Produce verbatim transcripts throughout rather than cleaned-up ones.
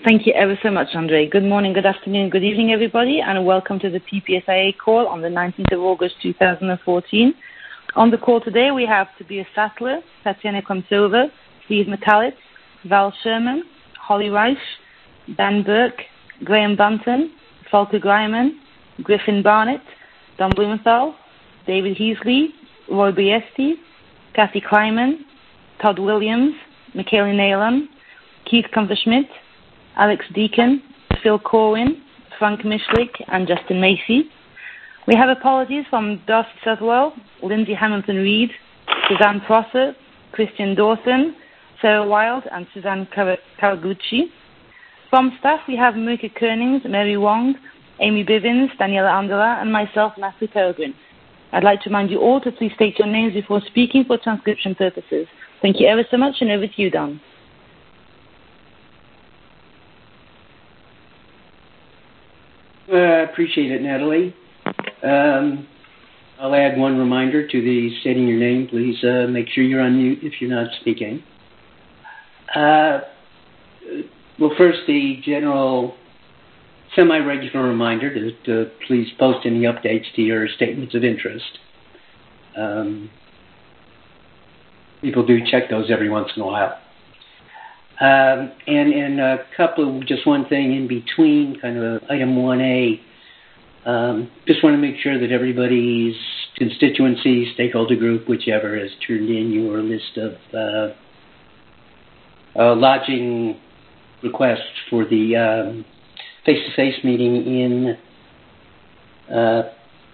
Thank you ever so much, Andre. Good morning, good afternoon, good evening, everybody, and welcome to the P P S I A call on the nineteenth of August two thousand fourteen. On the call today, we have Tobias Sattler, Tatiana Komsova, Steve McCallett, Val Sherman, Holly Reich, Dan Burke, Graham Bunton, Volker Greiman, Griffin Barnett, Don Blumenthal, David Heasley, Roy Biesti, Kathy Kleiman, Todd Williams, Michaela Naylam, Keith Kumfer-Schmidt, Alex Deacon, Phil Corwin, Frank Mishlik, and Justin Macy. We have apologies from Darcy Southwell, Lindsay Hamilton-Reed, Suzanne Prosser, Christian Dawson, Sarah Wilde, and Suzanne Karaguchi. From staff, we have Mika Koenings, Mary Wong, Amy Bivens, Daniela Andela, and myself, Natalie Peregrine. I'd like to remind you all to please state your names before speaking for transcription purposes. Thank you ever so much, and over to you, Don. I uh, appreciate it, Natalie. Um, I'll add one reminder to the stating your name. Please uh, make sure you're on mute if you're not speaking. Uh, well, first, the general semi-regular reminder to, to please post any updates to your statements of interest. Um, people do check those every once in a while. Um, and, and a couple of, just one thing in between, kind of item one A, um, just want to make sure that everybody's constituency, stakeholder group, whichever, has turned in your list of uh, uh, lodging requests for the um, face-to-face meeting in, uh,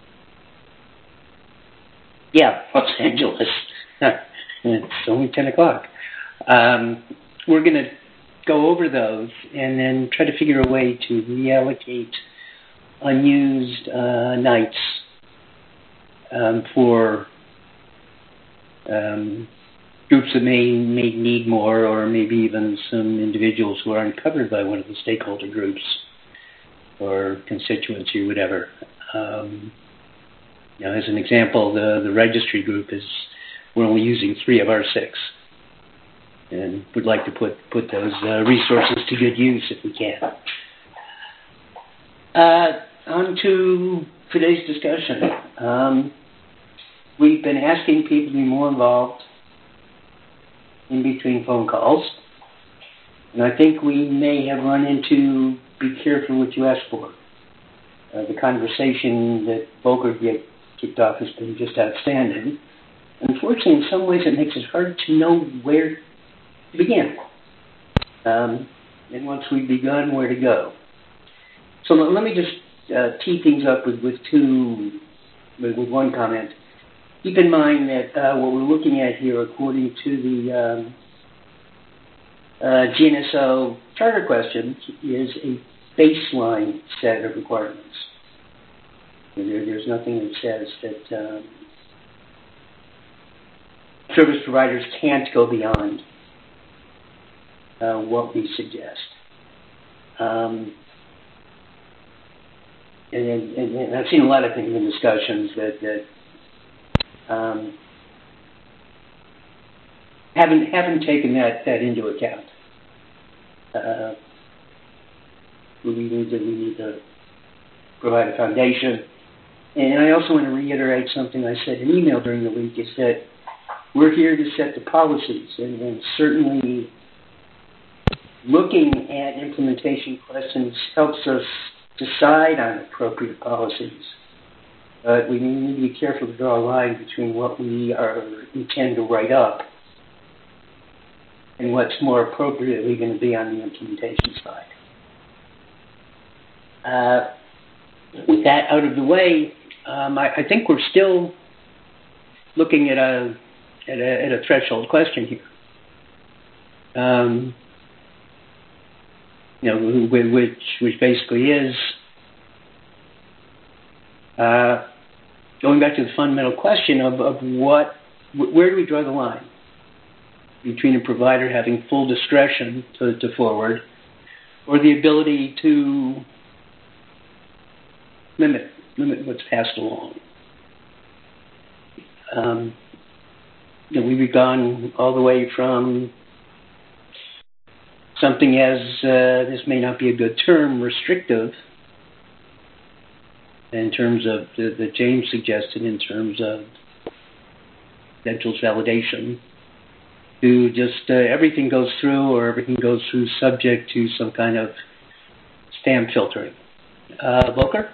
yeah, Los Angeles. It's only ten o'clock. Um, we're going to go over those and then try to figure a way to reallocate unused uh, nights um, for um, groups that may, may need more, or maybe even some individuals who aren't covered by one of the stakeholder groups or constituency or whatever. Um, you know, as an example, the, the registry group is, we're only using three of our six, and would like to put, put those uh, resources to good use if we can. Uh, on to today's discussion. Um, we've been asking people to be more involved in between phone calls, and I think we may have run into be careful what you ask for. Uh, the conversation that Volker kicked off has been just outstanding. Unfortunately, in some ways, it makes it hard to know where to begin. Um, and once we've begun, where to go. So let, let me just uh, tee things up with, with two, with, with one comment. Keep in mind that uh, what we're looking at here, according to the um, uh, G N S O charter questions, is a baseline set of requirements. There, there's nothing that says that um, service providers can't go beyond uh, what we suggest. Um, and, and, and I've seen a lot of things in discussions that, that um, haven't haven't taken that, that into account. Uh, we need to we need to provide a foundation. And I also want to reiterate something I said in email during the week, is that we're here to set the policies, and, and certainly looking at implementation questions helps us decide on appropriate policies. But we need to be careful to draw a line between what we are intend to write up and what's more appropriately going to be on the implementation side. Uh, with that out of the way, um, I, I think we're still looking at a at a, at a threshold question here. Um, you know, which which basically is uh, going back to the fundamental question of, of what, where do we draw the line between a provider having full discretion to, to forward, or the ability to limit limit what's passed along. Um, you know, we've gone all the way from something as, uh, this may not be a good term, restrictive, in terms of, the, the James suggested, in terms of credentials validation, to just uh, everything goes through, or everything goes through subject to some kind of spam filtering. Uh, Volker?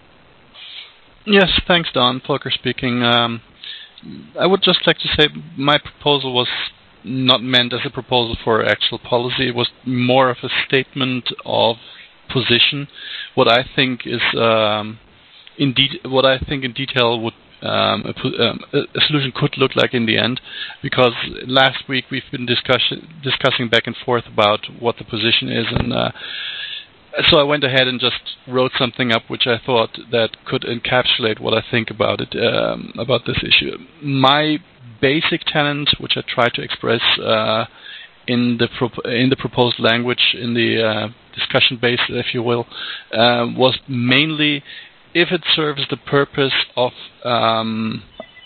Yes, thanks, Don. Volker speaking. Um, I would just like to say my proposal was not meant as a proposal for actual policy. It was more of a statement of position. What I think is um, in de- what I think in detail would um, a, um, a solution could look like in the end. Because last week we've been discuss- discussing back and forth about what the position is, and uh, so I went ahead and just wrote something up which I thought that could encapsulate what I think about it, um, about this issue. My basic tenet, which I try to express uh, in the pro- in the proposed language, in the uh, discussion base, if you will, uh, was mainly if it serves the purpose of um,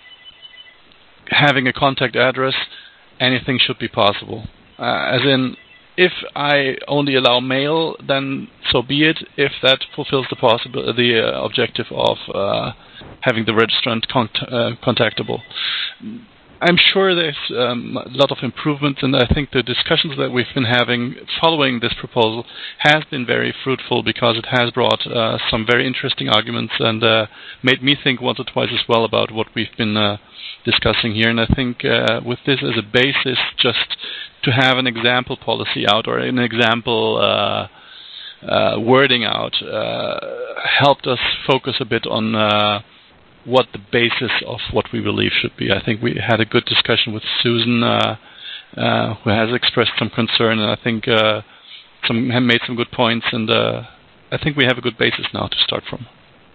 having a contact address, anything should be possible. Uh, as in, if I only allow mail, then so be it. If that fulfills the possible, the uh, objective of uh, having the registrant con- uh, contactable. I'm sure there's um, a lot of improvements, and I think the discussions that we've been having following this proposal has been very fruitful, because it has brought uh, some very interesting arguments and uh, made me think once or twice as well about what we've been uh, discussing here. And I think uh, with this as a basis, just to have an example policy out, or an example uh, uh, wording out, uh, helped us focus a bit on uh, what the basis of what we believe should be. I think we had a good discussion with Susan, uh, uh, who has expressed some concern, and I think uh, some have made some good points, and uh, I think we have a good basis now to start from.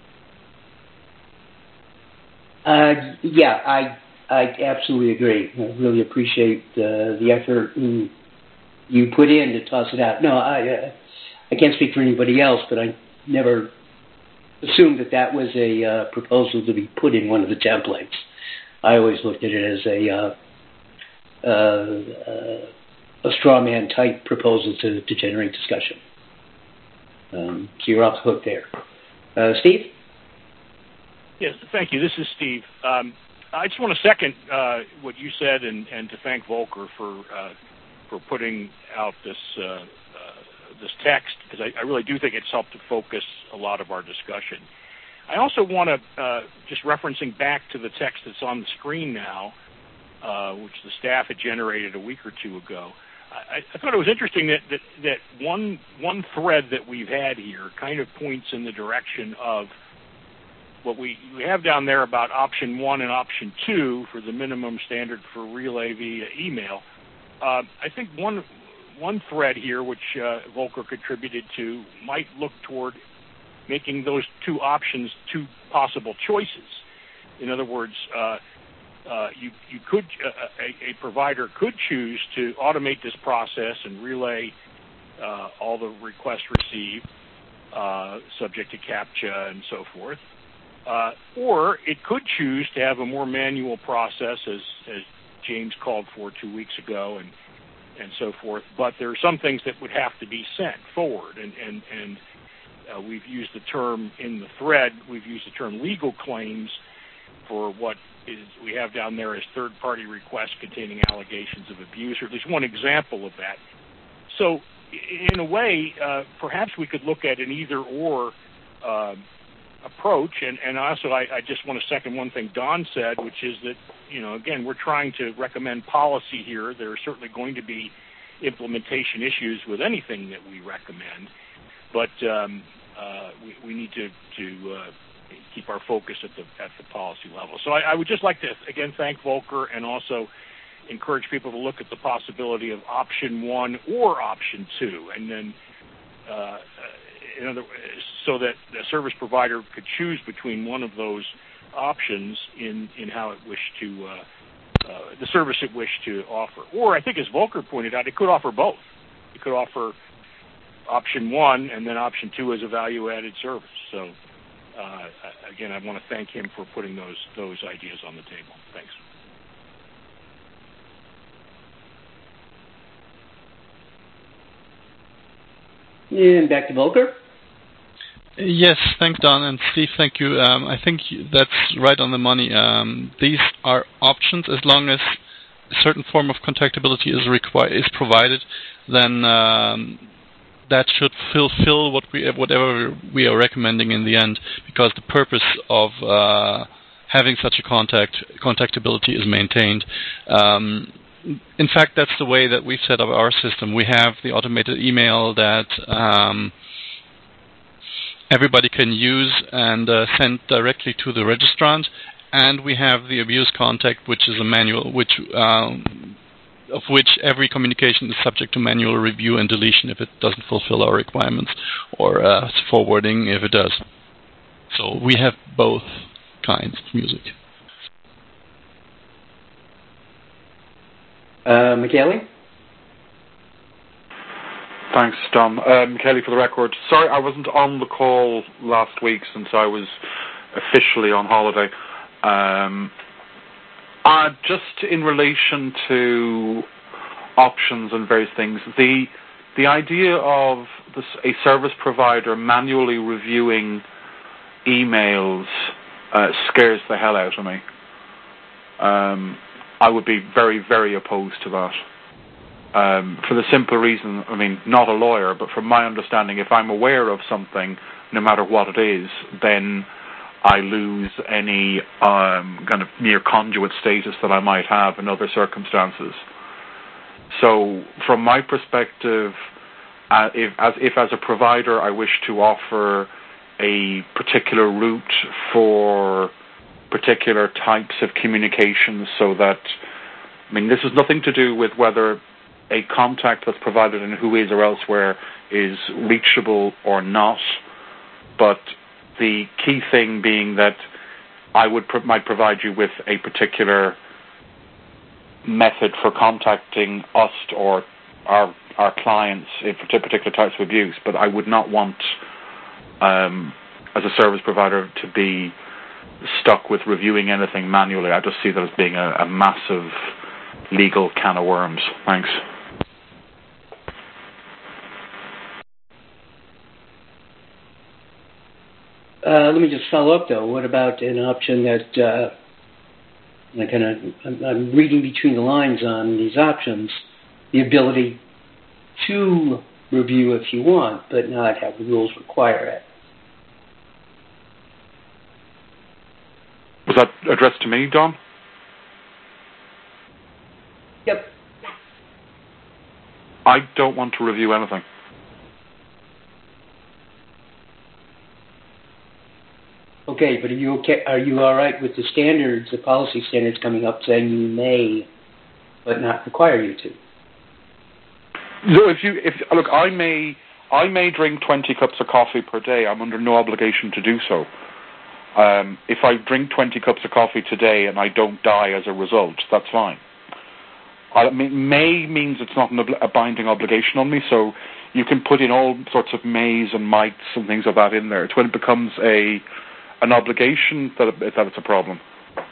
Uh, yeah, I I absolutely agree. I really appreciate uh, the effort you put in to toss it out. No, I uh, I can't speak for anybody else, but I never assumed that that was a uh, proposal to be put in one of the templates. I always looked at it as a uh, uh, uh, a straw man type proposal to, to generate discussion. Um, so you're off the hook there. Uh, Steve? Yes, thank you. This is Steve. Um, I just want to second uh, what you said, and, and to thank Volker for uh, for putting out this uh, uh, this text, because I, I really do think it's helped to focus a lot of our discussion. I also want to, uh, just referencing back to the text that's on the screen now, uh, which the staff had generated a week or two ago. I, I thought it was interesting that, that, that one one thread that we've had here kind of points in the direction of what we, we have down there about option one and option two for the minimum standard for relay via email. Uh, I think one one thread here, which uh, Volker contributed to, might look toward making those two options two possible choices. In other words, uh, uh, you you could uh, a, a provider could choose to automate this process and relay uh, all the requests received, uh, subject to CAPTCHA and so forth. Uh, or it could choose to have a more manual process, as, as James called for two weeks ago, and and so forth. But there are some things that would have to be sent forward, and and and uh, we've used the term in the thread. We've used the term legal claims for what is we have down there as third-party requests containing allegations of abuse, or at least one example of that. So, in a way, uh, perhaps we could look at an either-or Uh, approach, and, and also I, I just want to second one thing Don said, which is that, you know, again, we're trying to recommend policy here. There are certainly going to be implementation issues with anything that we recommend, but um, uh, we, we need to, to uh, keep our focus at the at the policy level. So I, I would just like to, again, thank Volker, and also encourage people to look at the possibility of option one or option two, and then uh, in other, so that the service provider could choose between one of those options in, in how it wished to, uh, uh, the service it wished to offer. Or I think, as Volker pointed out, it could offer both. It could offer option one and then option two as a value-added service. So, uh, again, I want to thank him for putting those those ideas on the table. Thanks. And back to Volker. Yes, thanks, Don, and Steve, thank you. Um, I think that's right on the money. Um, these are options. As long as a certain form of contactability is required, is provided, then um, that should fulfill what we, whatever we are recommending in the end, because the purpose of uh, having such a contact contactability is maintained. Um, in fact, that's the way that we've set up our system. We have the automated email that um, everybody can use and uh, send directly to the registrant, and we have the abuse contact, which is a manual, which um, of which every communication is subject to manual review and deletion if it doesn't fulfill our requirements, or uh, forwarding if it does. So we have both kinds of music. Uh, Michele? Thanks, Don. Uh, Michele, for the record. Sorry, I wasn't on the call last week since I was officially on holiday. Um, uh, just in relation to options and various things, the the idea of this, a service provider manually reviewing emails uh, scares the hell out of me. Um, I would be very, very opposed to that. Um, for the simple reason, I mean, not a lawyer, but from my understanding, if I'm aware of something, no matter what it is, then I lose any um, kind of mere conduit status that I might have in other circumstances. So, from my perspective, uh, if, as, if as a provider I wish to offer a particular route for particular types of communications, so that, I mean, this has nothing to do with whether a contact that's provided in Whois or elsewhere is reachable or not, but the key thing being that I would pro- might provide you with a particular method for contacting us or our our clients in particular types of abuse, but I would not want, um, as a service provider, to be stuck with reviewing anything manually. I just see that as being a, a massive legal can of worms. Thanks. Uh, let me just follow up, though. What about an option that uh, I kind of I'm, I'm reading between the lines on these options, the ability to review if you want, but not have the rules require it. Was that addressed to me, Don? Yep. I don't want to review anything. Okay, but are you okay? Are you all right with the standards, the policy standards coming up saying you may, but not require you to? So if you, if look, I may, I may drink twenty cups of coffee per day. I'm under no obligation to do so. Um, if I drink twenty cups of coffee today and I don't die as a result, that's fine. I mean, may means it's not an obli- a binding obligation on me, so you can put in all sorts of mays and mights and things like that in there. It's when it becomes a an obligation that it, that it's a problem.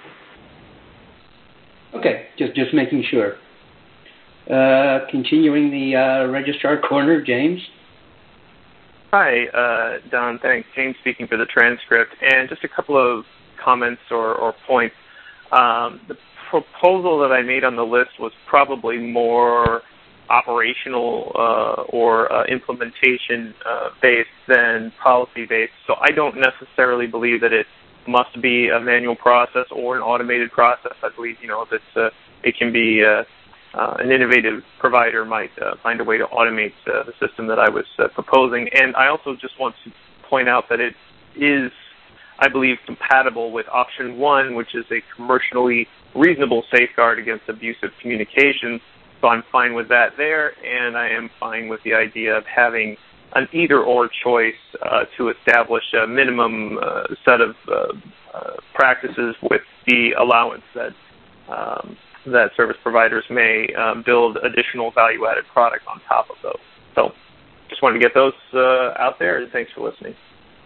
Okay, just just making sure. Uh, continuing the uh, registrar corner, James. Hi, uh, Don. Thanks. James speaking for the transcript. And just a couple of comments or, or points. Um, the proposal that I made on the list was probably more operational uh, or uh, implementation uh, based than policy based. So I don't necessarily believe that it must be a manual process or an automated process. I believe, you know, that uh, it can be uh, uh, an innovative provider might uh, find a way to automate uh, the system that I was uh, proposing. And I also just want to point out that it is, I believe, compatible with option one, which is a commercially reasonable safeguard against abusive communications. So I'm fine with that there, and I am fine with the idea of having an either-or choice uh, to establish a minimum uh, set of uh, uh, practices with the allowance that um, that service providers may um, build additional value-added product on top of those. So just wanted to get those uh, out there, and thanks for listening.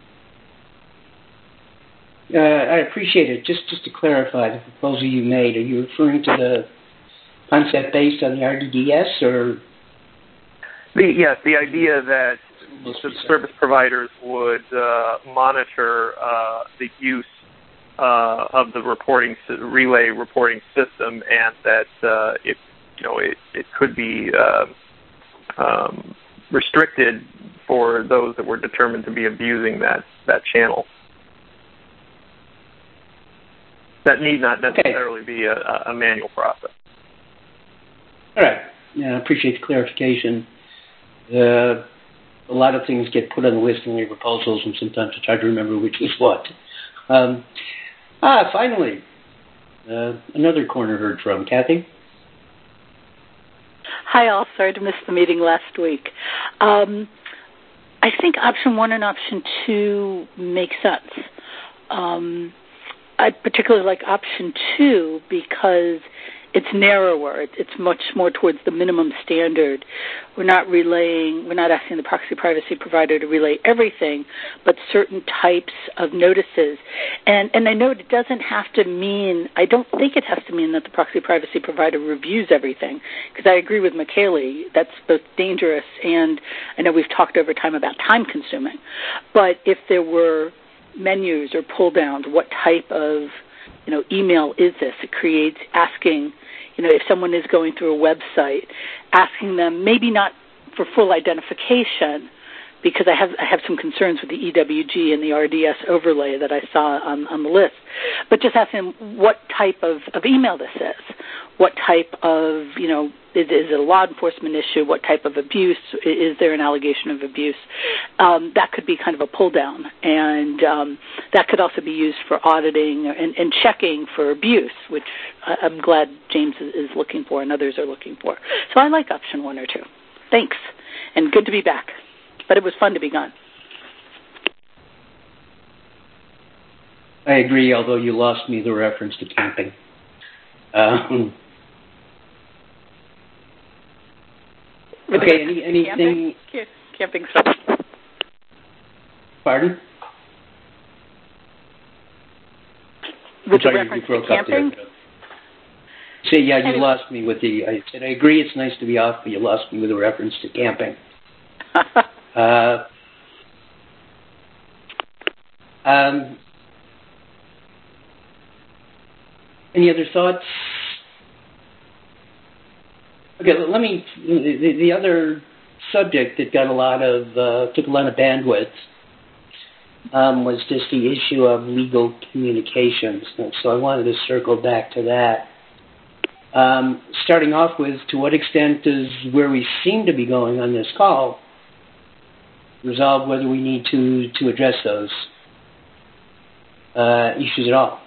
Uh, I appreciate it. Just just to clarify the proposal you made, are you referring to the concept based on the R D D S, or? The, yes, the idea that the service providers would uh, monitor uh, the use uh, of the reporting relay reporting system, and that uh, it you know it, it could be uh, um, restricted for those that were determined to be abusing that that channel. That need not necessarily okay. be a, a manual process. All right. Yeah, I appreciate the clarification. Uh, a lot of things get put on the list in the proposals, and sometimes it's hard to remember which is what. Um, ah, finally, uh, another corner heard from. Kathy? Hi, all. Sorry to miss the meeting last week. Um, I think option one and option two make sense. Um, I particularly like option two because it's narrower. It's much more towards the minimum standard. We're not relaying, we're not asking the proxy privacy provider to relay everything, but certain types of notices. And and I know it doesn't have to mean, I don't think it has to mean that the proxy privacy provider reviews everything, because I agree with Michele, that's both dangerous and I know we've talked over time about time consuming. But if there were menus or pull downs, what type of you know email is this? It creates asking, you know, if someone is going through a website, asking them maybe not for full identification, because I have I have some concerns with the E W G and the R D S overlay that I saw on, on the list, but just asking them what type of, of email this is, what type of, you know, is, is it a law enforcement issue, what type of abuse, is there an allegation of abuse? Um, that could be kind of a pull down, and um, that could also be used for auditing and, and checking for abuse, which I'm glad James is looking for and others are looking for. So I like option one or two. Thanks, and good to be back. But it was fun to be gone. I agree, although you lost me the reference to camping. Um, okay, any, anything... Camping? Camping stuff. Pardon? With the reference to camping? See, yeah, you anyway. lost me with the... I said, I agree it's nice to be off, but you lost me with a reference to camping. Uh, um, any other thoughts? Okay, let me. The, the other subject that got a lot of uh, took a lot of bandwidth um, was just the issue of legal communications. So I wanted to circle back to that. Um, starting off with, to what extent does where we seem to be going on this call resolve whether we need to, to address those uh, issues at all?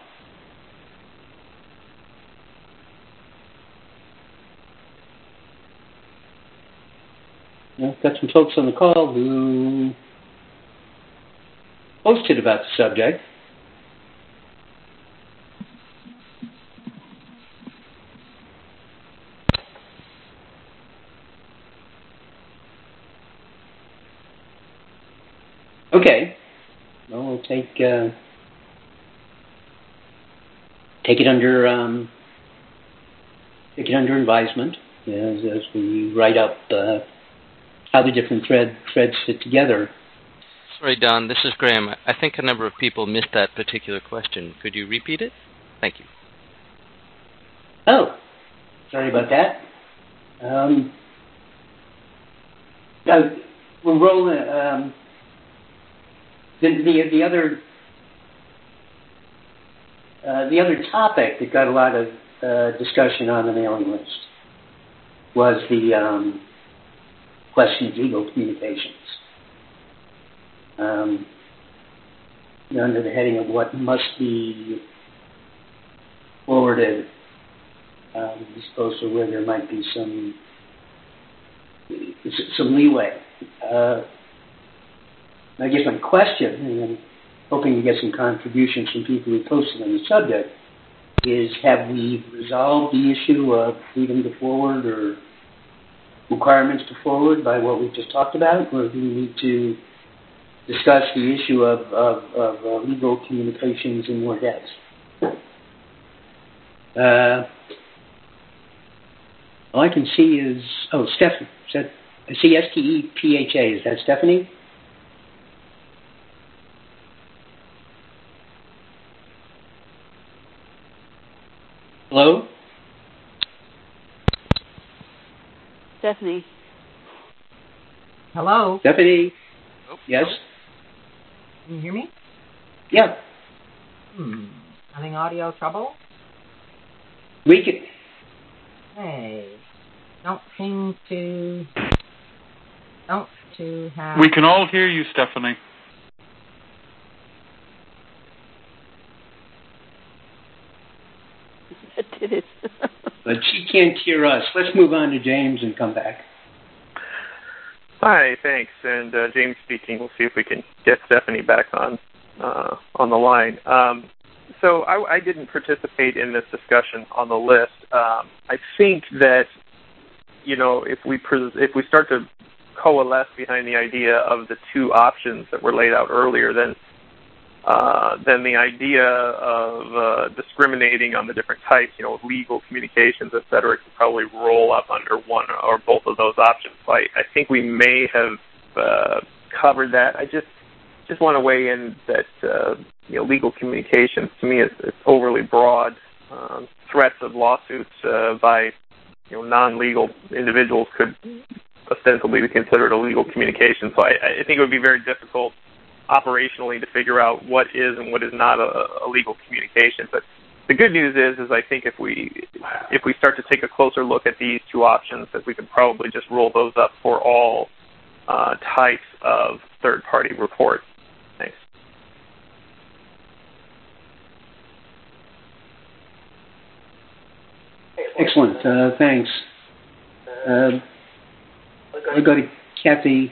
You know, got some folks on the call who posted about the subject. Okay, well, we'll take uh, take it under um, take it under advisement as, as we write up uh, how the different thread threads fit together. Sorry, Don. This is Graham. I think a number of people missed that particular question. Could you repeat it? Thank you. Oh, sorry about that. Um, uh, we're rolling. Um, The, the the other uh, the other topic that got a lot of uh, discussion on the mailing list was the um, question of legal communications. Um, you know, under the heading of what must be forwarded, um, as opposed to where there might be some some leeway. Uh, I guess my question, and I'm hoping to get some contributions from people who posted on the subject, is have we resolved the issue of freedom to forward or requirements to forward by what we've just talked about, or do we need to discuss the issue of, of, of uh, legal communications in more depth? Uh, all I can see is, oh, Stephanie. Is that, I see S T E P H A. Is that Stephanie? Hello? Stephanie. Hello? Stephanie? Oh, yes? Can you hear me? Yeah. Hmm. Having audio trouble? We can... Hey. Don't seem to... Don't to have... We can all hear you, Stephanie. It is. But she can't hear us. Let's move on to James and come back. Hi, thanks. And uh, James speaking. We'll see if we can get Stephanie back on uh, on the line. Um, so I, I didn't participate in this discussion on the list. Um, I think that, you know, if we pres- if we start to coalesce behind the idea of the two options that were laid out earlier, then uh, then the idea of uh, discriminating on the different types, you know, legal communications, et cetera, can probably roll up under one or both of those options. So I, I think we may have uh, covered that. I just just want to weigh in that uh, you know, legal communications to me is, is overly broad. Um, threats of lawsuits uh, by you know non-legal individuals could ostensibly be considered a legal communication. So I, I think it would be very difficult operationally to figure out what is and what is not a, a legal communication. But the good news is, is I think if we if we start to take a closer look at these two options, that we can probably just roll those up for all uh, types of third-party reports. Thanks. Excellent. Uh, thanks. Uh, I'll go to Kathy.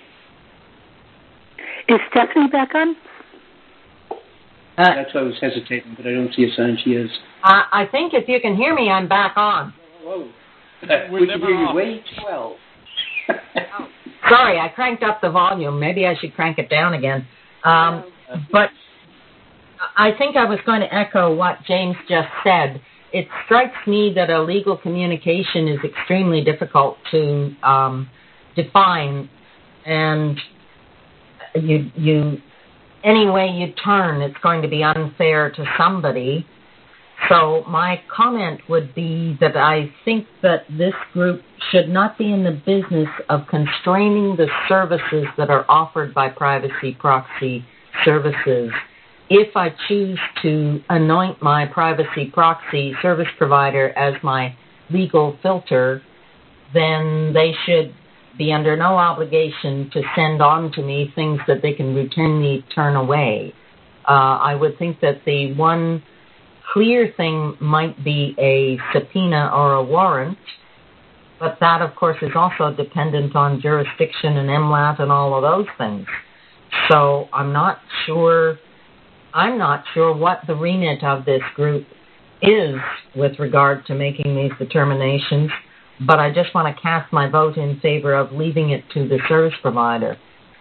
Is Stephanie back on? Uh, That's why I was hesitating, but I don't see a sign she is. uh, I think if you can hear me, I'm back on. Whoa. We're we never can hear you off. way too well. Oh, sorry, I cranked up the volume. Maybe I should crank it down again. Um, but I think I was going to echo what James just said. It strikes me that a legal communication is extremely difficult to um, define, and you, you, any way you turn, it's going to be unfair to somebody. So my comment would be that I think that this group should not be in the business of constraining the services that are offered by privacy proxy services. If I choose to anoint my privacy proxy service provider as my legal filter, then they should be under no obligation to send on to me things that they can routinely turn away. Uh, I would think that the one clear thing might be a subpoena or a warrant, but that, of course, is also dependent on jurisdiction and M LAT and all of those things. So I'm not sure, I'm not sure what the remit of this group is with regard to making these determinations, but I just want to cast my vote in favor of leaving it to the service provider.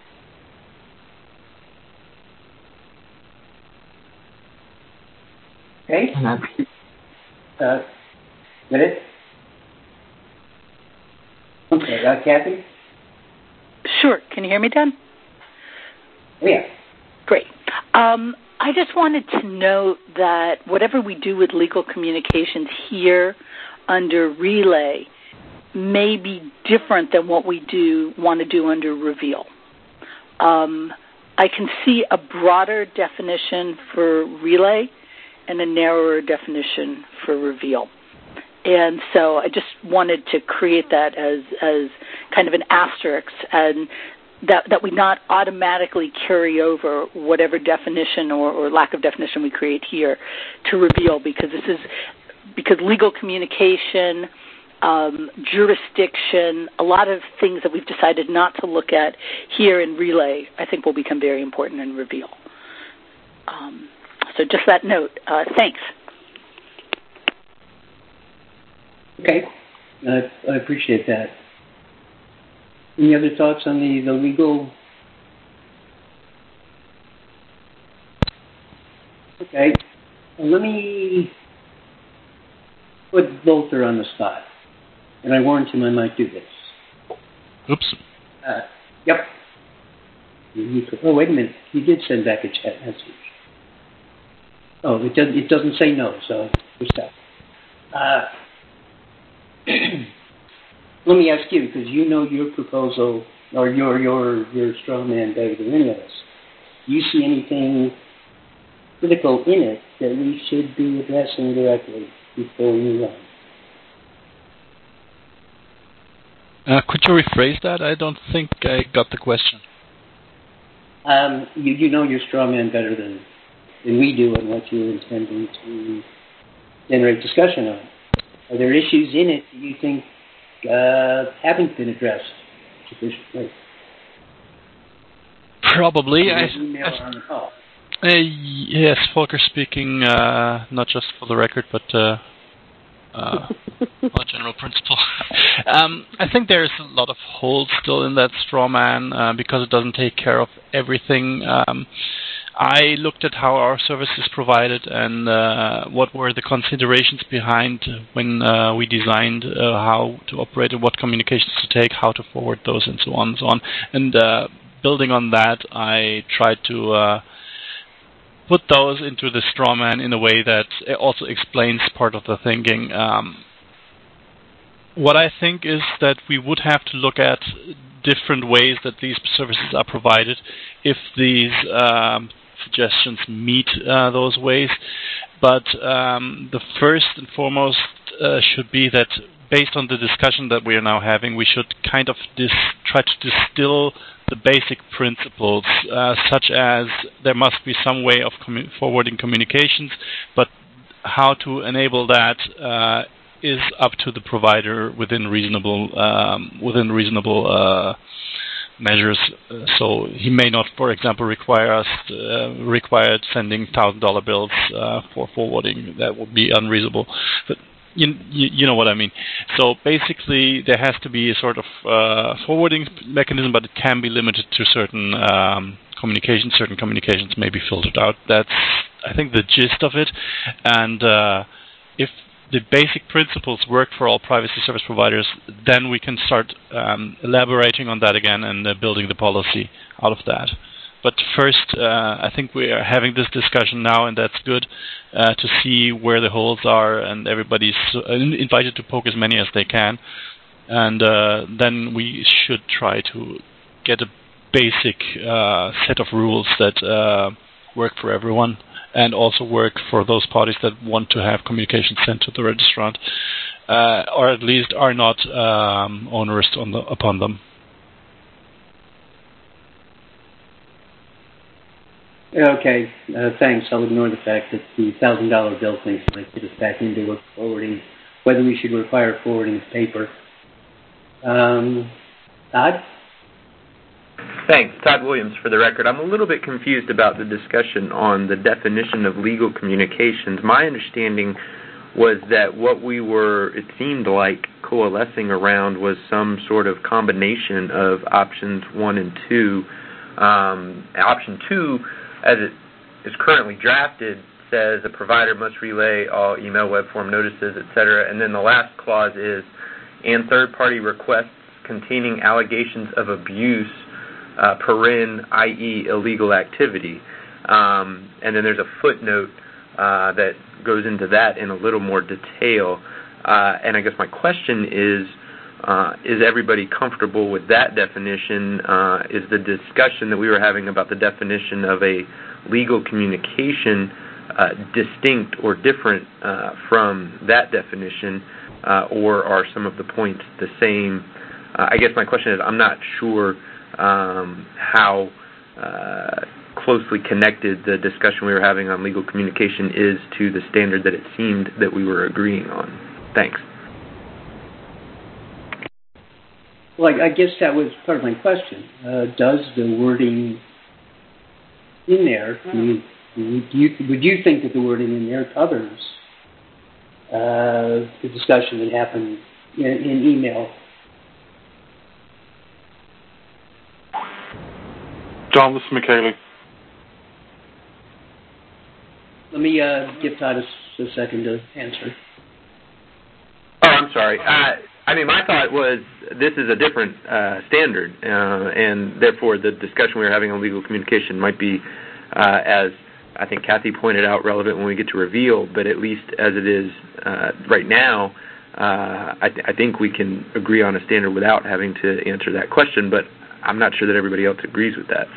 Okay. Uh, minute? Okay, uh, Kathy? Sure. Can you hear me, Dan? Oh, yeah. Great. Um, I just wanted to note that whatever we do with legal communications here under Relay may be different than what we do want to do under Reveal. Um, I can see a broader definition for Relay and a narrower definition for Reveal. And so I just wanted to create that as as kind of an asterisk, and that, that we not automatically carry over whatever definition or, or lack of definition we create here to Reveal, because this is because legal communication, um, jurisdiction, a lot of things that we've decided not to look at here in Relay, I think will become very important in Reveal. Um, so just that note. Uh, thanks. Okay. Uh, I appreciate that. Any other thoughts on the, the legal? Okay. Well, let me put Volter on the spot. And I warned him I might do this. Oops. Uh, yep. Oh, wait a minute. He did send back a chat message. Oh, it doesn't, it doesn't say no, so we stop. Uh, let me ask you, because you know your proposal or your your your straw man better than any of us. Do you see anything critical in it that we should be addressing directly before we move on? Uh, could you rephrase that? I don't think I got the question. Um, you, you know your straw man better than, than we do and what you're intending to generate discussion on. Are there issues in it that you think uh, haven't been addressed sufficiently? Probably. I, email I, on the call. Uh, yes, Volker speaking, uh, not just for the record, but uh, uh, on a general principle. um, I think there's a lot of holes still in that straw man uh, because it doesn't take care of everything. Um, I looked at how our service is provided and uh, what were the considerations behind when uh, we designed uh, how to operate and what communications to take, how to forward those, and so on and so on. And uh, building on that, I tried to uh, put those into the straw man in a way that it also explains part of the thinking. Um, what I think is that we would have to look at different ways that these services are provided if these um, suggestions meet uh, those ways. But um, the first and foremost uh, should be that based on the discussion that we are now having, we should kind of dis- try to distill the basic principles, uh, such as there must be some way of commu- forwarding communications, but how to enable that uh, is up to the provider within reasonable um, within reasonable uh, measures. Uh, so he may not, for example, require us uh, required sending thousand dollar bills uh, for forwarding. That would be unreasonable. But You, you, you know what I mean. So basically, there has to be a sort of uh, forwarding mechanism, but it can be limited to certain um, communications. Certain communications may be filtered out. That's, I think, the gist of it. And uh, if the basic principles work for all privacy service providers, then we can start um, elaborating on that again and uh, building the policy out of that. But first, uh, I think we are having this discussion now, and that's good uh, to see where the holes are, and everybody's invited to poke as many as they can. And uh, then we should try to get a basic uh, set of rules that uh, work for everyone, and also work for those parties that want to have communication sent to the registrant, uh, or at least are not um, onerous on the, upon them. Okay, uh, thanks. I'll ignore the fact that the one thousand dollar bill thing might get us back into forwarding, whether we should require forwarding of paper. Um, Todd? Thanks. Todd Williams for the record. I'm a little bit confused about the discussion on the definition of legal communications. My understanding was that what we were, it seemed like, coalescing around was some sort of combination of options one and two. Um, option two, as it is currently drafted, says a provider must relay all email, web form notices, et cetera. And then the last clause is, and third-party requests containing allegations of abuse, uh, paren, that is illegal activity. Um, and then there's a footnote uh, that goes into that in a little more detail. Uh, and I guess my question is, Uh, is everybody comfortable with that definition? Uh, is the discussion that we were having about the definition of a legal communication uh, distinct or different uh, from that definition, uh, or are some of the points the same? Uh, I guess my question is, I'm not sure um, how uh, closely connected the discussion we were having on legal communication is to the standard that it seemed that we were agreeing on. Thanks. Well, I guess that was part of my question. Uh, does the wording in there, do you, do you, would you think that the wording in there covers uh, the discussion that happened in, in email? John, this is Michele. Let me uh, give Todd a, a second to answer. Oh, I'm sorry. Uh, I mean, my thought was this is a different uh, standard, uh, and therefore the discussion we were having on legal communication might be uh, as I think Kathy pointed out, relevant when we get to reveal, but at least as it is uh, right now, uh, I, th- I think we can agree on a standard without having to answer that question, but I'm not sure that everybody else agrees with that.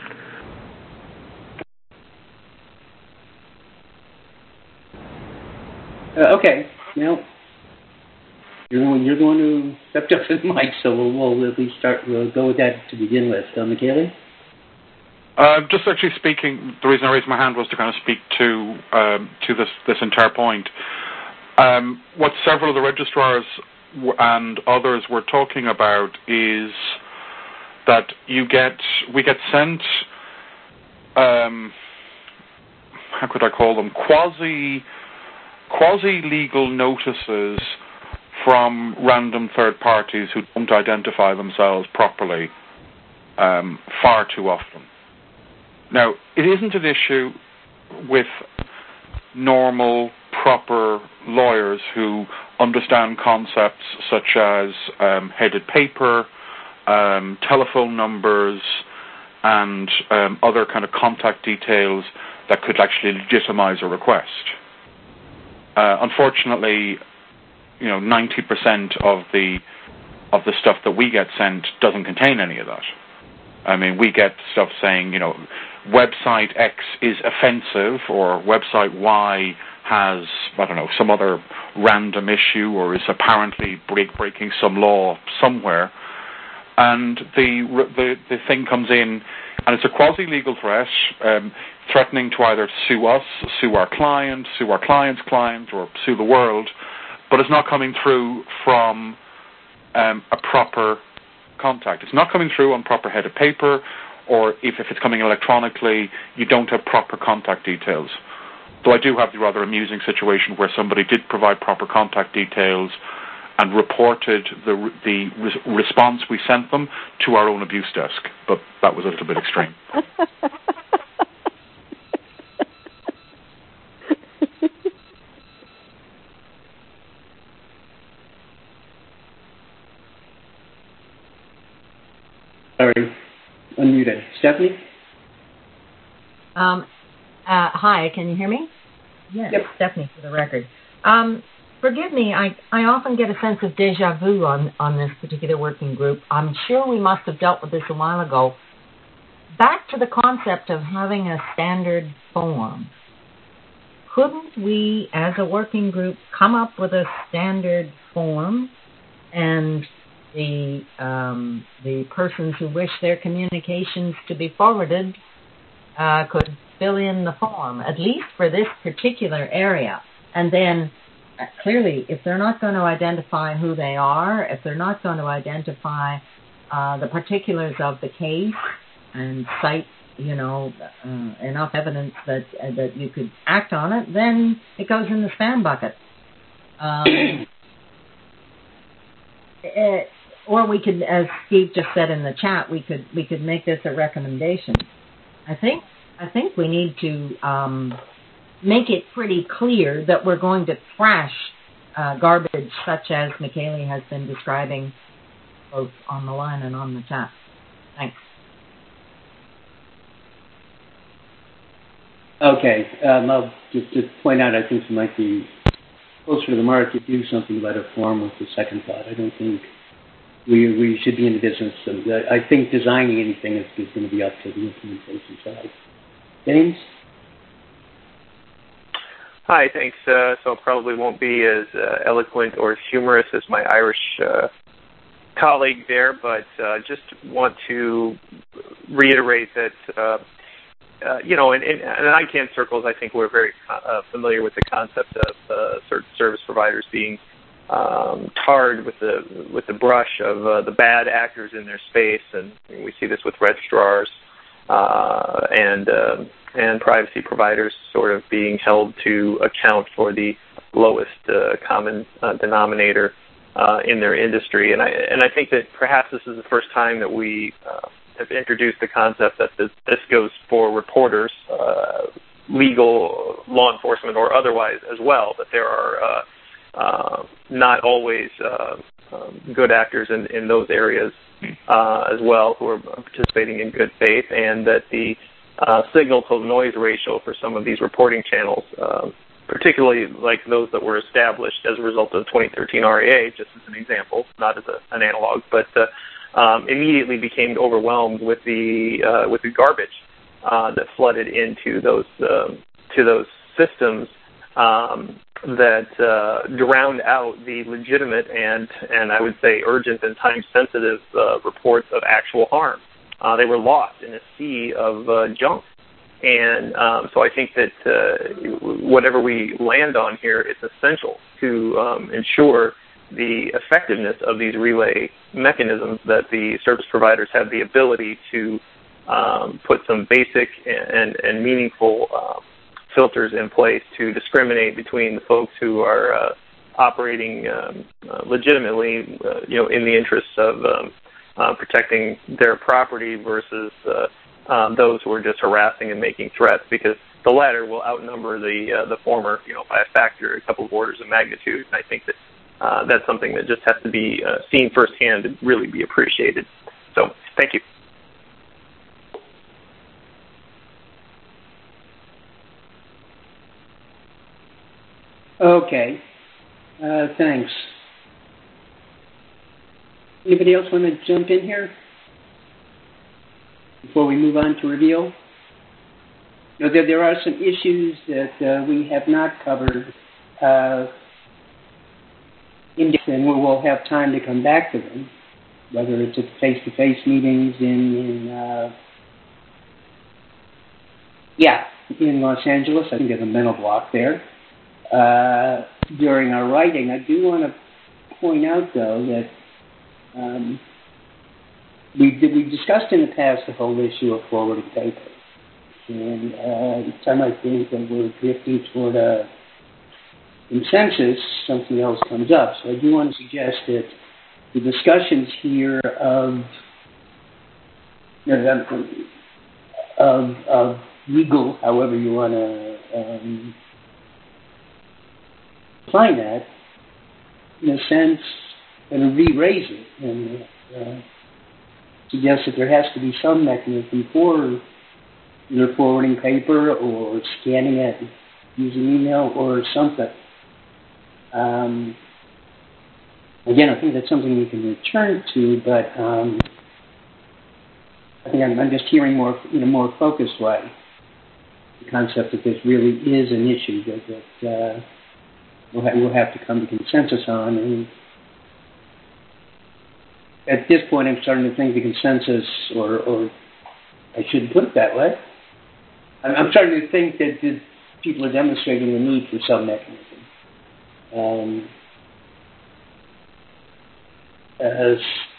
Uh, okay, now you're going, you're going to step up to the mic, so we'll, we'll at least start. We'll go with that to begin with. Uh, Michaeli? Uh, just actually speaking, the reason I raised my hand was to kind of speak to um, to this this entire point. Um, what several of the registrars w- and others were talking about is that you get we get sent um, how could I call them quasi quasi legal notices from random third parties who don't identify themselves properly um, far too often. Now, it isn't an issue with normal, proper lawyers who understand concepts such as um, headed paper, um, telephone numbers, and um, other kind of contact details that could actually legitimize a request. Uh, unfortunately, you know, ninety percent of the of the stuff that we get sent doesn't contain any of that. I mean, we get stuff saying, you know, website X is offensive, or website Y has, I don't know, some other random issue, or is apparently break, breaking some law somewhere. And the, the the thing comes in, and it's a quasi-legal threat, um, threatening to either sue us, sue our client, sue our client's client, or sue the world, but it's not coming through from um, a proper contact. It's not coming through on proper headed paper, or if, if it's coming electronically, you don't have proper contact details. Though I do have the rather amusing situation where somebody did provide proper contact details and reported the the re- response we sent them to our own abuse desk, but that was a little bit extreme. Sorry, unmuted. Stephanie? Um, uh, hi, can you hear me? Yes, yep. Stephanie for the record. Um, forgive me, I, I often get a sense of deja vu on, on this particular working group. I'm sure we must have dealt with this a while ago. Back to the concept of having a standard form. Couldn't we, as a working group, come up with a standard form, and the um, the persons who wish their communications to be forwarded uh, could fill in the form, at least for this particular area. And then, uh, clearly, if they're not going to identify who they are, if they're not going to identify uh, the particulars of the case and cite, you know, uh, enough evidence that uh, that you could act on it, then it goes in the spam bucket. Um, it, or we could, as Steve just said in the chat, we could we could make this a recommendation. I think I think we need to um, make it pretty clear that we're going to trash uh, garbage such as Michaeli has been describing, both on the line and on the chat. Thanks. Okay, um, I'll just, just point out, I think it might be closer to the mark to do something about a form with the second thought. I don't think we we should be in the business of, I think designing anything is, is going to be up to the implementation side. James? Hi, thanks. Uh, so probably won't be as uh, eloquent or humorous as my Irish uh, colleague there, but uh, just want to reiterate that uh, Uh, you know, in, in, in I CANN circles, I think we're very uh, familiar with the concept of uh, certain service providers being um, tarred with the with the brush of uh, the bad actors in their space, and we see this with registrars uh, and uh, and privacy providers sort of being held to account for the lowest uh, common uh, denominator uh, in their industry, and I and I think that perhaps this is the first time that we uh, have introduced the concept that this, this goes for reporters, uh, legal, law enforcement, or otherwise as well, that there are uh, uh, not always uh, um, good actors in, in those areas uh, as well who are participating in good faith, and that the uh, signal-to-noise ratio for some of these reporting channels, uh, particularly like those that were established as a result of the twenty thirteen R A A, just as an example, not as a, an analog, but uh, um, immediately became overwhelmed with the uh, with the garbage uh, that flooded into those um, to those systems um, that uh, drowned out the legitimate and and I would say urgent and time-sensitive uh, reports of actual harm. Uh, they were lost in a sea of uh, junk. And um, so I think that uh, whatever we land on here, it's essential to um, ensure the effectiveness of these relay mechanisms, that the service providers have the ability to um, put some basic and, and meaningful uh, filters in place to discriminate between the folks who are uh, operating um, uh, legitimately, uh, you know, in the interests of um, uh, protecting their property versus uh, Um, those who are just harassing and making threats, because the latter will outnumber the uh, the former, you know, by a factor, a couple of orders of magnitude. And I think that uh, that's something that just has to be uh, seen firsthand to really be appreciated. So, thank you. Okay. Uh, thanks. Anybody else want to jump in here before we move on to reveal? You know, there, there are some issues that uh, we have not covered uh, in depth, and we will have time to come back to them, whether it's at face-to-face meetings in, in uh, yeah, in Los Angeles. I think there's a mental block there. Uh, during our writing, I do want to point out, though, that um, We did, we discussed in the past the whole issue of forwarding paper. And uh, each time I think that we're drifting toward a consensus, something else comes up. So I do want to suggest that the discussions here of, you know, of, of legal, however you want to um, define that, in a sense, and re-raise it. And, uh, suggest that there has to be some mechanism for either forwarding paper or scanning it using email or something. Um, again, I think that's something we can return to, but um, I think I'm, I'm just hearing more in a more focused way the concept that this really is an issue that, that uh, we'll, ha- we'll have to come to consensus on. And at this point, I'm starting to think the consensus, or, or I shouldn't put it that way, I'm, I'm starting to think that the people are demonstrating the need for some mechanism. Um, as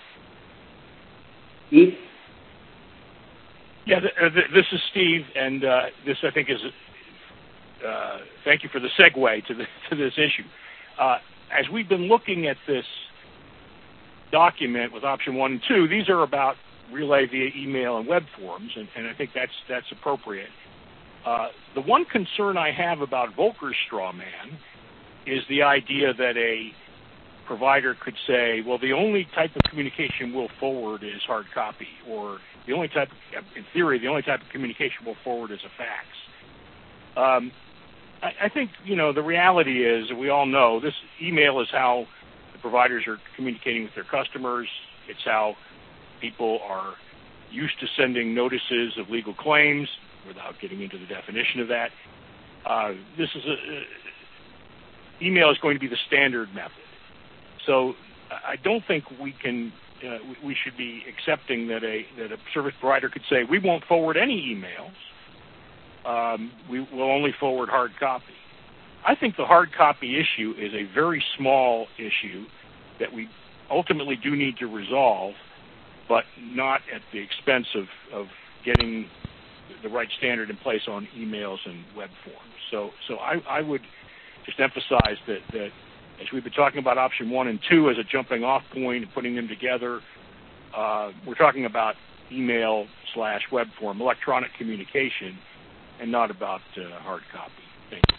Steve? Yeah, th- th- this is Steve, and uh, this, I think, is, uh, thank you for the segue to, the, to this issue. Uh, as we've been looking at this document with option one and two, these are about relay via email and web forms, and, and I think that's that's appropriate. Uh, the one concern I have about Volker's straw man is the idea that a provider could say, well, the only type of communication we'll forward is hard copy, or the only type, of, in theory, the only type of communication we'll forward is a fax. Um, I, I think, you know, the reality is, we all know, this email is how providers are communicating with their customers. It's how people are used to sending notices of legal claims, without getting into the definition of that. Uh, this is a, uh, email is going to be the standard method. So I don't think we can, uh, we should be accepting that a that a service provider could say, we won't forward any emails. Um, we will only forward hard copy. I think the hard copy issue is a very small issue that we ultimately do need to resolve, but not at the expense of, of getting the right standard in place on emails and web forms. So so I, I would just emphasize that, that as we've been talking about option one and two as a jumping off point and putting them together, uh, we're talking about email slash web form, electronic communication, and not about uh, hard copy. Thank you.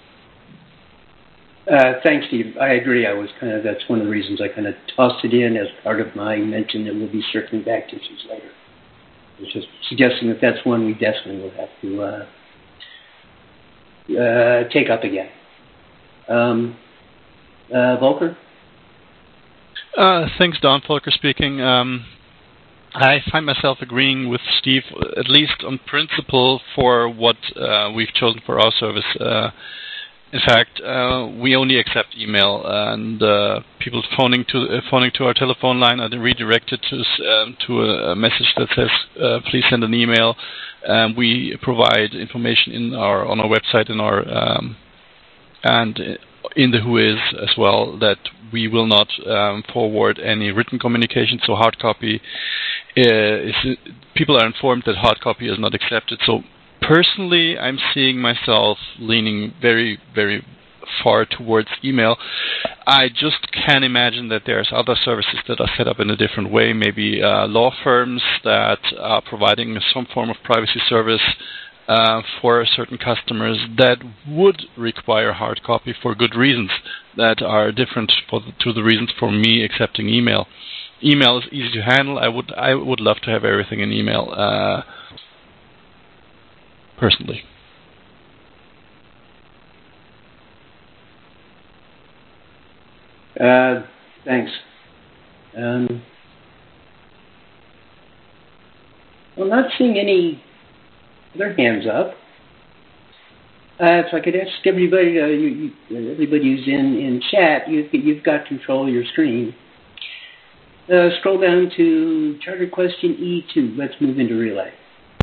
Uh, thanks, Steve. I agree. I was kind of, that's one of the reasons I kind of tossed it in as part of my mention that we'll be circling back to issues later. was just suggesting that that's one we definitely will have to uh, uh, take up again. Um, uh, Volker? Uh, thanks, Don. Volker speaking. Um, I find myself agreeing with Steve, at least on principle, for what uh, we've chosen for our service. Uh, in fact, uh, we only accept email, and uh, people phoning to uh, phoning to our telephone line are redirected to um, to a, a message that says, uh, "Please send an email." Um, we provide information in our on our website in our um, and in the Whois as well that we will not um, forward any written communication. So hard copy uh, is people are informed that hard copy is not accepted. So personally, I'm seeing myself leaning very, very far towards email. I just can't imagine that there's other services that are set up in a different way, maybe uh, law firms that are providing some form of privacy service uh, for certain customers that would require hard copy for good reasons that are different for the, to the reasons for me accepting email. Email is easy to handle. I would I would love to have everything in email. Uh, personally. Uh, thanks. Um, I'm not seeing any other hands up. Uh, if I could ask everybody, uh, you, you, everybody who's in, in chat, you've, you've got control of your screen. Uh, scroll down to Charter Question E two. Let's move into Relay.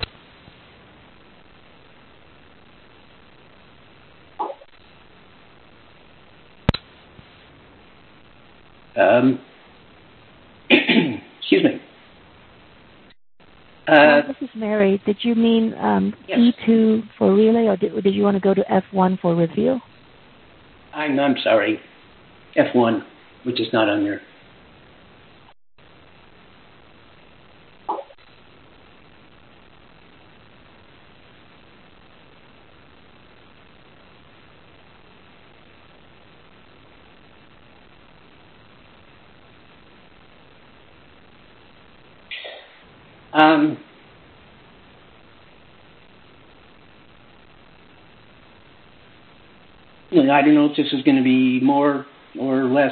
Um, excuse me. Uh, this is Mary. Did you mean um, yes. E two for relay, or did, or did you want to go to F one for reveal? I'm, I'm sorry. F one, which is not on there. Um, you know, I don't know if this is going to be more or less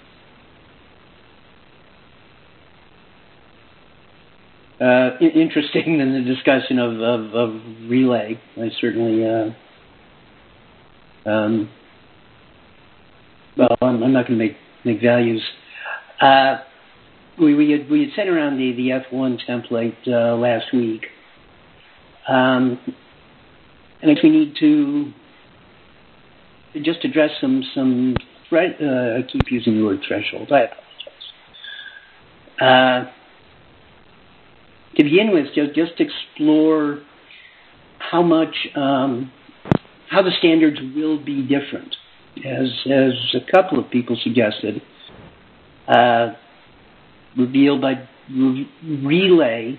uh, interesting than the discussion of, of, of Relay. I certainly, uh, um, well, I'm, I'm not going to make, make values. Uh, we, we, had, we had sent around the, the F one template uh, last week. Um, and if we need to just address some, some thre- uh, I keep using the word threshold. I apologize. Uh, to begin with, just, just explore how much, um, how the standards will be different. As, as a couple of people suggested, uh, revealed by re- Relay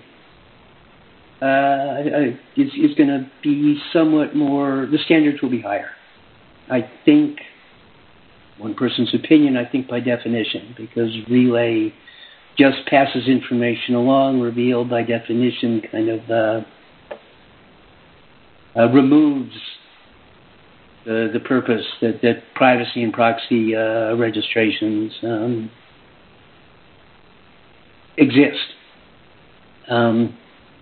uh, is, is going to be somewhat more, the standards will be higher. I think, one person's opinion, I think by definition, because Relay just passes information along, revealed by definition kind of uh, uh, removes the, the purpose that, that privacy and proxy uh, registrations um, exist. Um,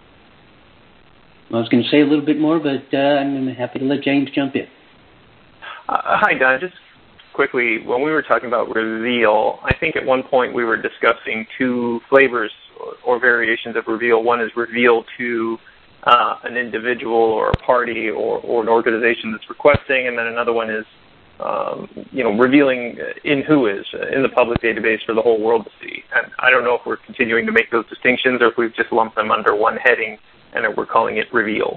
I was going to say a little bit more, but uh, I'm happy to let James jump in. Uh, hi, Don. Just quickly, when we were talking about reveal, I think at one point we were discussing two flavors or, or variations of reveal. One is reveal to uh, an individual or a party or, or an organization that's requesting, and then another one is um, you know, revealing in Whois, in the public database for the whole world to see. And I don't know if we're continuing to make those distinctions or if we've just lumped them under one heading and we're calling it reveal.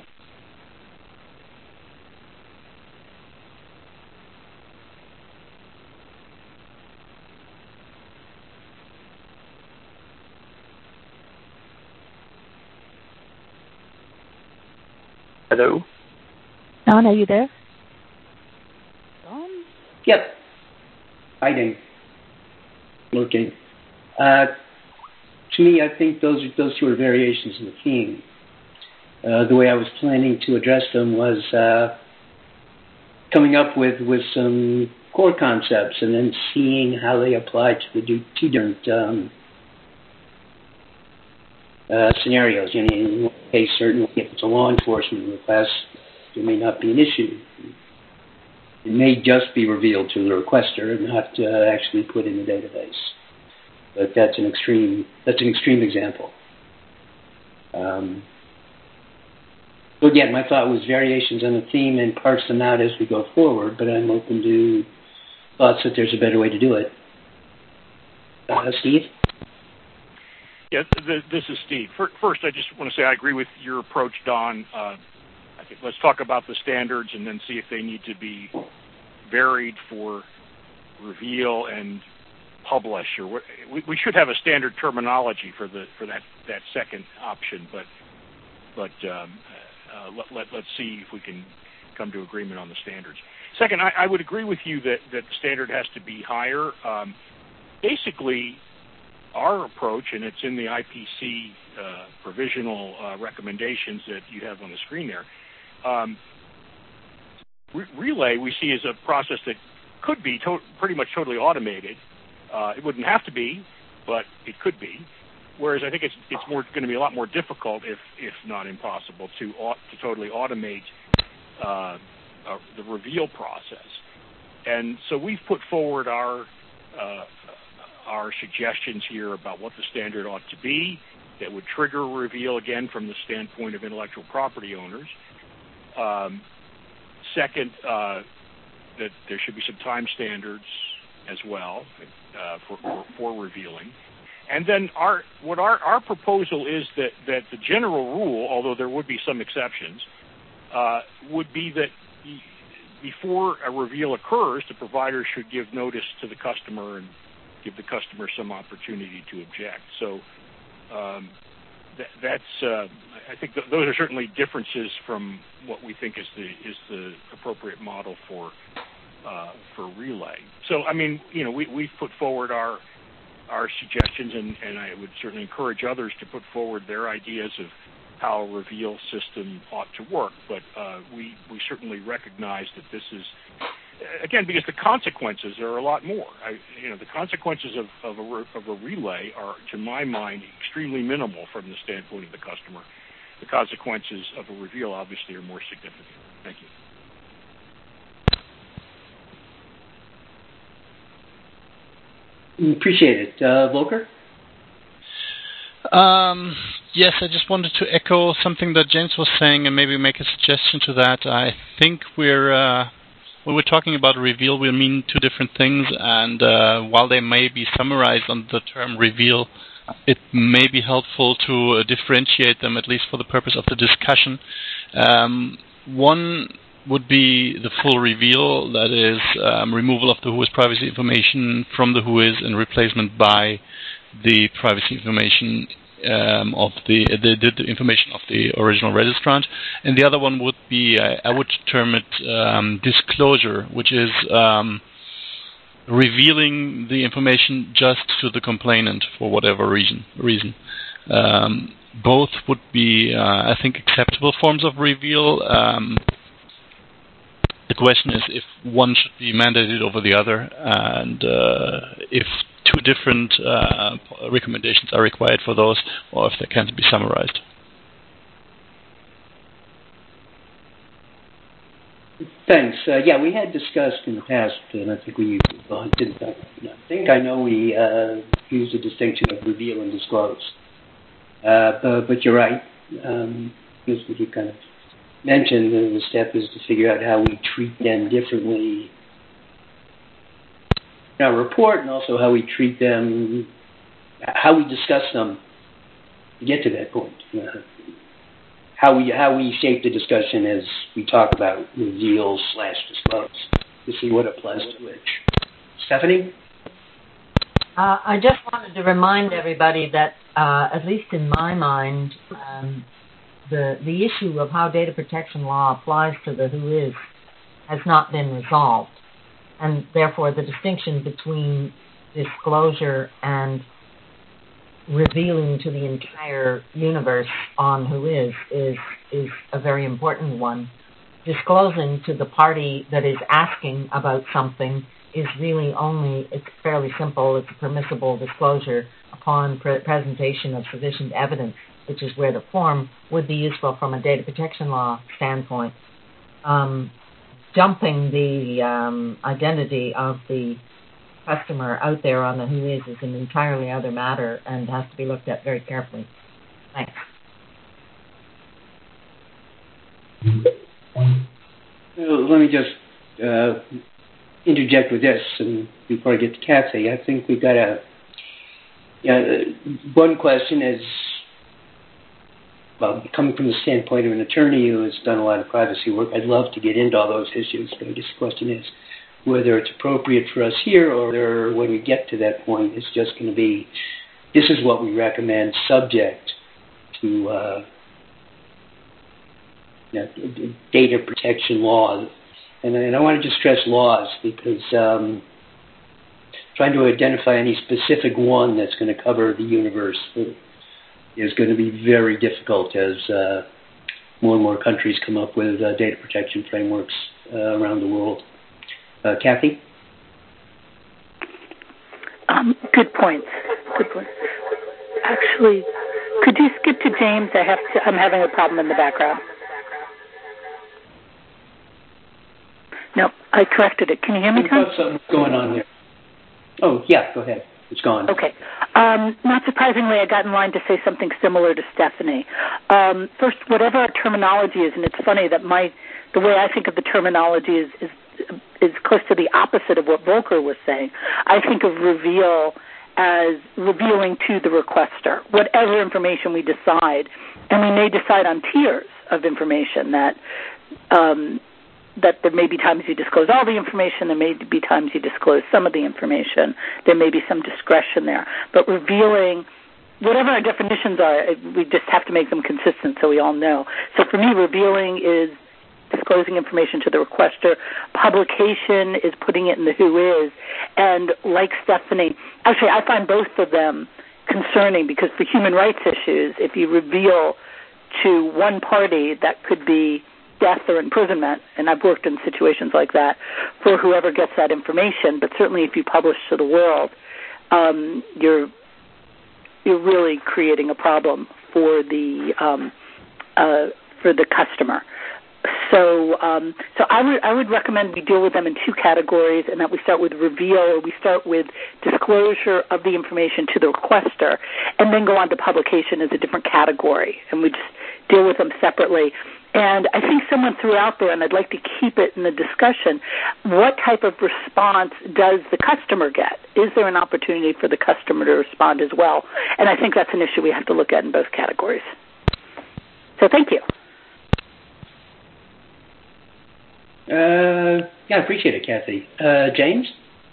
Hello? Don, are you there? Don? Yep. Hiding. Looking. Uh, to me, I think those those two are variations of the theme. uh, the way I was planning to address them was uh, coming up with, with some core concepts and then seeing how they apply to the two different um, uh, scenarios. In, in one case, certainly, if it's a law enforcement request, there may not be an issue. It may just be revealed to the requester and not uh, actually put in the database. But that's an extreme. That's an extreme example. Um, so again, my thought was variations on the theme and parse them out as we go forward. But I'm open to thoughts that there's a better way to do it. Uh, Steve? Yeah, th- this is Steve. First, I just want to say I agree with your approach, Don. Uh, I think let's talk about the standards and then see if they need to be varied for reveal and publish. Or what, we, we should have a standard terminology for the for that, that second option. But but um, uh, let, let let's see if we can come to agreement on the standards. Second, I, I would agree with you that, that the standard has to be higher. Um, basically, our approach, and it's in the I P C uh, provisional uh, recommendations that you have on the screen there, um, re- Relay we see as a process that could be to- pretty much totally automated. Uh, it wouldn't have to be, but it could be. Whereas I think it's it's more going to be a lot more difficult, if if not impossible, to au- to totally automate uh, uh, the reveal process. And so we've put forward our uh, our suggestions here about what the standard ought to be that would trigger reveal, again, from the standpoint of intellectual property owners. Um, second, uh, that there should be some time standards as well uh, for, for, for revealing. And then our what our, our proposal is that, that the general rule, although there would be some exceptions, uh, would be that before a reveal occurs, the provider should give notice to the customer and give the customer some opportunity to object. So um, th- that's uh, I think th- those are certainly differences from what we think is the is the appropriate model for uh, for Relay. So I mean, you know, we we've put forward our our suggestions, and, and I would certainly encourage others to put forward their ideas of how a reveal system ought to work. But uh, we we certainly recognize that this is, again, because the consequences are a lot more. I, you know, the consequences of, of, a, of a relay are, to my mind, extremely minimal from the standpoint of the customer. The consequences of a reveal, obviously, are more significant. Thank you. Appreciate it. Uh, Volker? Um, yes, I just wanted to echo something that James was saying and maybe make a suggestion to that. I think we're... Uh, When we're talking about reveal, we mean two different things, and uh, while they may be summarized on the term reveal, it may be helpful to uh, differentiate them, at least for the purpose of the discussion. Um, one would be the full reveal, that is um, removal of the W H O is privacy information from the W H O is and replacement by the privacy information Um, of the, the the information of the original registrant, and the other one would be uh, I would term it um, disclosure, which is um, revealing the information just to the complainant for whatever reason. Reason. Um, both would be, uh, I think, acceptable forms of reveal. Um, the question is if one should be mandated over the other, and uh, if two different uh, recommendations are required for those, or if they can be summarized. Thanks. Uh, yeah, we had discussed in the past, and I think we well, didn't. I think I know we uh, used a distinction of reveal and disclose. Uh, but, but you're right. Um, as you kind of mentioned, the step is to figure out how we treat them differently in our report, and also how we treat them, how we discuss them to get to that point. Uh, how we how we shape the discussion as we talk about reveal slash disclose to see what applies to which. Stephanie? Uh, I just wanted to remind everybody that, uh, at least in my mind, um, the the issue of how data protection law applies to the W H O is has not been resolved. And therefore, the distinction between disclosure and revealing to the entire universe on who is is is a very important one. Disclosing to the party that is asking about something is really only, it's fairly simple, it's a permissible disclosure upon pre- presentation of sufficient evidence, which is where the form would be useful from a data protection law standpoint. Um, dumping the um, identity of the customer out there on the who is is an entirely other matter and has to be looked at very carefully. Thanks. Well, let me just uh, interject with this, and before I get to Kathy, I think we've got a uh, one question is, well, coming from the standpoint of an attorney who has done a lot of privacy work, I'd love to get into all those issues, but I guess the question is whether it's appropriate for us here or whether when we get to that point, it's just going to be, this is what we recommend subject to uh, you know, data protection laws. And, and I want to just stress laws because um, trying to identify any specific one that's going to cover the universe is going to be very difficult as uh, more and more countries come up with uh, data protection frameworks uh, around the world. Uh, Kathy? Um, good points. Good points. Actually, could you skip to James? I have to, I'm having a problem in the background. No, I corrected it. Can you hear me, Tom? Something's going on there. Oh, yeah, go ahead. It's gone. Okay. Um, not surprisingly, I got in line to say something similar to Stephanie. Um, first, whatever our terminology is, and it's funny that my the way I think of the terminology is, is is close to the opposite of what Volker was saying. I think of reveal as revealing to the requester whatever information we decide, and we may decide on tiers of information that um, that there may be times you disclose all the information, there may be times you disclose some of the information, there may be some discretion there. But revealing, whatever our definitions are, we just have to make them consistent so we all know. So for me, revealing is disclosing information to the requester. Publication is putting it in the who is. And like Stephanie, actually I find both of them concerning because for human rights issues, if you reveal to one party, that could be death or imprisonment, and I've worked in situations like that for whoever gets that information, but certainly if you publish to the world, um, you're you're really creating a problem for the um, uh, for the customer. So, um, so I would I would recommend we deal with them in two categories, and that we start with reveal, or we start with disclosure of the information to the requester, and then go on to publication as a different category, and we just deal with them separately. And I think someone threw out there, and I'd like to keep it in the discussion, what type of response does the customer get? Is there an opportunity for the customer to respond as well? And I think that's an issue we have to look at in both categories. So thank you. Uh, yeah, I appreciate it, Kathy. Uh, James?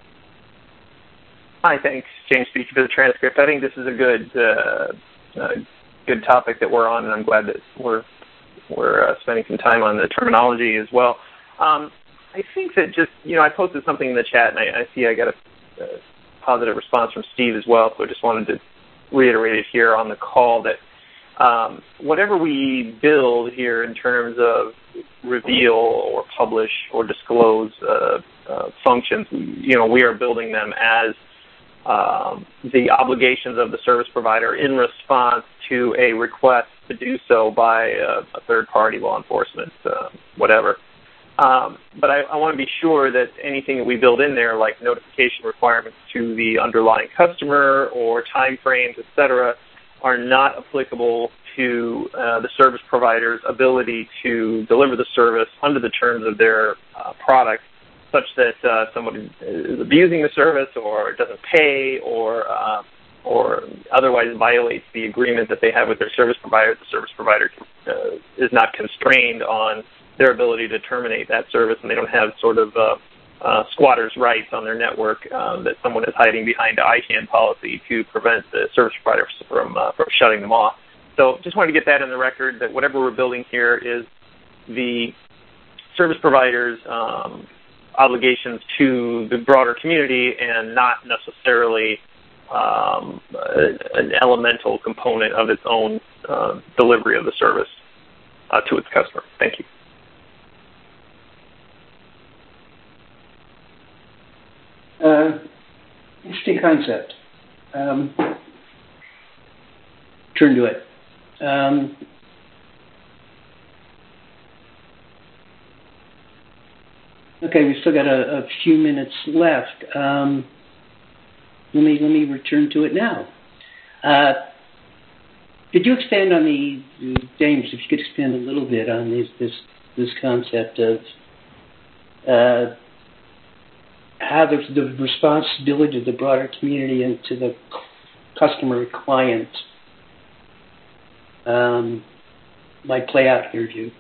Hi, thanks. James speaking for the transcript. I think this is a good uh, uh, good topic that we're on, and I'm glad that we're we're uh, spending some time on the terminology as well. Um, I think that just, you know, I posted something in the chat, and I, I see I got a, a positive response from Steve as well, so I just wanted to reiterate it here on the call that um, whatever we build here in terms of reveal or publish or disclose uh, uh, functions, you know, we are building them as um, the obligations of the service provider in response to a request to do so by a, a third party, law enforcement, uh, whatever. Um, but I, I want to be sure that anything that we build in there, like notification requirements to the underlying customer or timeframes, et cetera, are not applicable to uh, the service provider's ability to deliver the service under the terms of their uh, product, such that uh, someone is abusing the service or doesn't pay or uh, or otherwise violates the agreement that they have with their service provider. The service provider uh, is not constrained on their ability to terminate that service, and they don't have sort of uh, uh, squatters' rights on their network uh, that someone is hiding behind the I CANN policy to prevent the service provider from uh, from shutting them off. So just wanted to get that in the record, that whatever we're building here is the service provider's um, obligations to the broader community and not necessarily um, an elemental component of its own uh, delivery of the service uh, to its customer. Thank you. Uh, interesting concept. Um, turn to it. Um, okay, we've still got a, a few minutes left. Um, let me let me return to it now. Uh, could you expand on the, James? If you could expand a little bit on this this this concept of uh, how the, the responsibility to the broader community and to the customer client um, might play out in your view.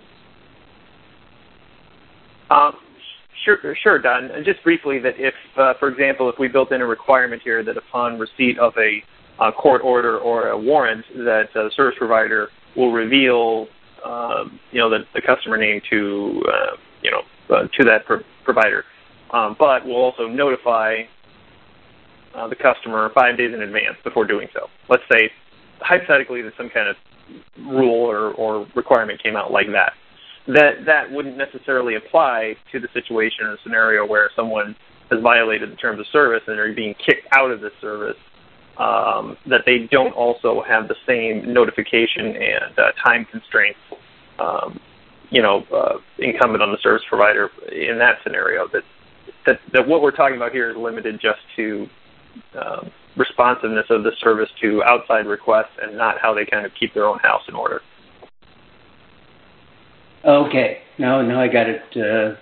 Um, sure, sure, Don. Just briefly, that if, uh, for example, if we built in a requirement here that upon receipt of a, a court order or a warrant, that uh, the service provider will reveal, uh, you know, the, the customer name to, uh, you know, uh, to that pro- provider. Um, but we'll also notify uh, the customer five days in advance before doing so. Let's say, hypothetically, that some kind of rule or, or requirement came out like that. That that wouldn't necessarily apply to the situation or scenario where someone has violated the terms of service and are being kicked out of the service, um, that they don't also have the same notification and uh, time constraints, um, you know, uh, incumbent on the service provider in that scenario. That That, that what we're talking about here is limited just to uh, responsiveness of the service to outside requests and not how they kind of keep their own house in order. Okay, now now I got it. Uh,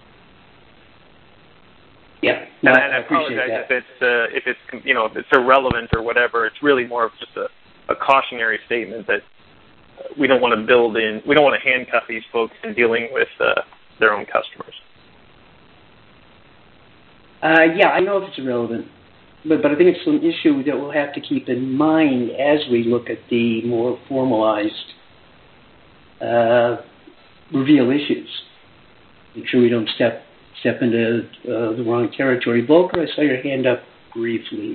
yeah, no, and I, I, I appreciate apologize that. if it's uh, if it's you know if it's irrelevant or whatever. It's really more of just a, a cautionary statement that we don't want to build in. We don't want to handcuff these folks in dealing with uh, their own customers. Uh, yeah, I know if it's irrelevant, but, but I think it's an issue that we'll have to keep in mind as we look at the more formalized uh, reveal issues. Make sure we don't step step into uh, the wrong territory. Volker, I saw your hand up briefly.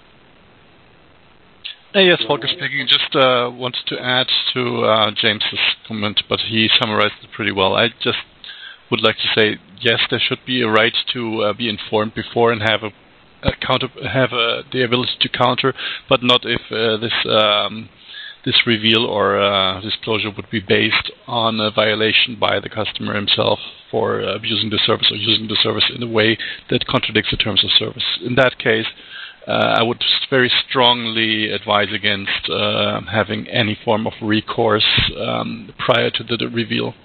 Uh, yes, Volker speaking. Just uh, wanted to add to uh, James's comment, but he summarized it pretty well. I just would like to say, yes, there should be a right to uh, be informed before and have a, a counter, have a, the ability to counter, but not if uh, this um, this reveal or uh, disclosure would be based on a violation by the customer himself for uh, abusing the service or using the service in a way that contradicts the terms of service. In that case, uh, I would very strongly advise against uh, having any form of recourse um, prior to the, the reveal.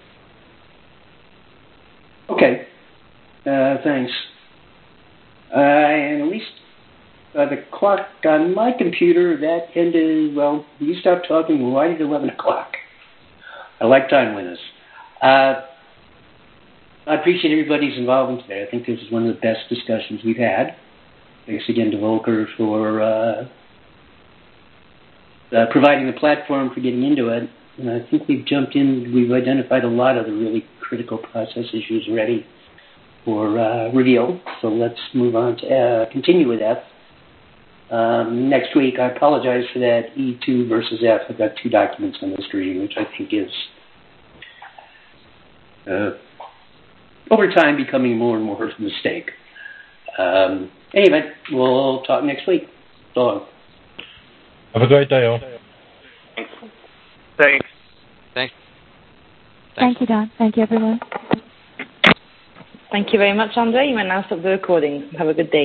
Okay, uh, thanks. Uh, and at least uh, the clock on my computer, that ended, well, you stopped talking right at eleven o'clock. I like time winners. Uh, I appreciate everybody's involvement today. I think this is one of the best discussions we've had. Thanks again to Volker for uh, uh, providing the platform for getting into it. And I think we've jumped in, we've identified a lot of the really critical process issues ready for uh, reveal. So let's move on to uh, continue with F. Um, next week, I apologize for that E two versus F. I've got two documents on the screen, which I think is uh, over time becoming more and more of a mistake. Um, anyway, we'll talk next week. So long. Have a great day, all. Thanks. Thanks. Thanks. Thank you, Don. Thank you, everyone. Thank you very much, Andre. You may now stop the recording. Have a good day.